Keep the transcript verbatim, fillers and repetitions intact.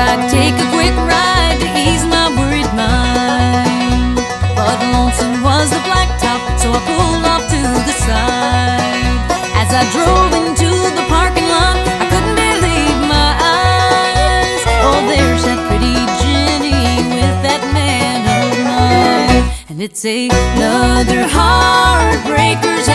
I'd take a quick ride to ease my worried mind. But lonesome was the blacktop, so I pulled off to the side. As I drove into the parking lot, I couldn't believe my eyes. Oh, there's that pretty Jenny with that man of mine. And it's another heartbreaker's